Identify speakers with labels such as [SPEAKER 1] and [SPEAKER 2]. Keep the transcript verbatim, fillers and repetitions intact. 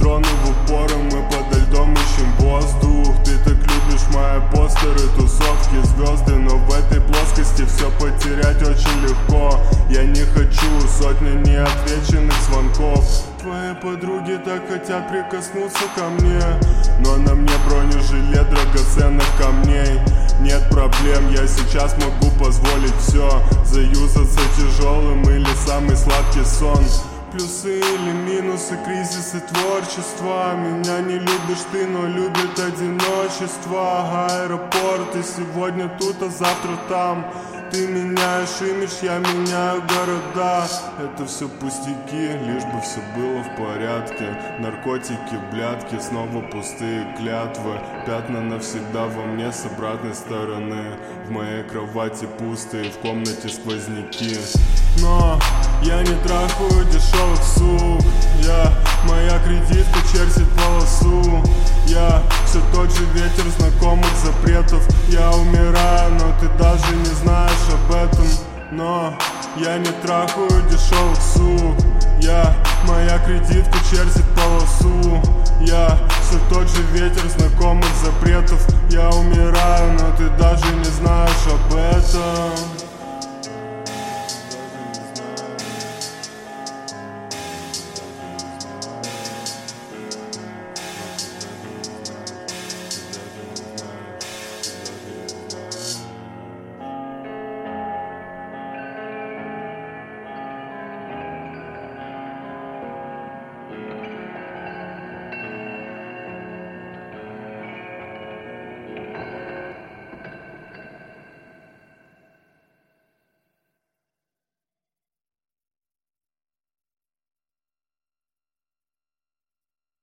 [SPEAKER 1] Дроны в упор, и мы подо льдом ищем воздух. Ты так любишь мои постеры, тусовки, звезды, но в этой плоскости все потерять очень легко. Я не хочу сотни неотвеченных звонков. Твои подруги так хотят прикоснуться ко мне, но на мне бронежилет драгоценных камней. Нет проблем, я сейчас могу позволить все, заюзаться тяжелым или самый сладкий сон. Плюсы или минусы, кризисы творчества. Меня не любишь ты, но любит одиночество. Аэропорт, и сегодня тут, а завтра там. Ты меняешь имидж, я меняю города. Это все пустяки, лишь бы все было в порядке. Наркотики, блядки, снова пустые клятвы. Пятна навсегда во мне с обратной стороны. В моей кровати пусто и в комнате сквозняки. Но я не трахаю дешевых сук. Я, моя кредитка чертит полосу. Я все тот же ветер знакомых запретов. Я умираю, но ты даже не знаешь об этом. Но я не трахаю дешевых сук. Я, моя кредитка чертит полосу. Я все тот же ветер знакомых запретов. Я умираю, но ты даже не знаешь об этом.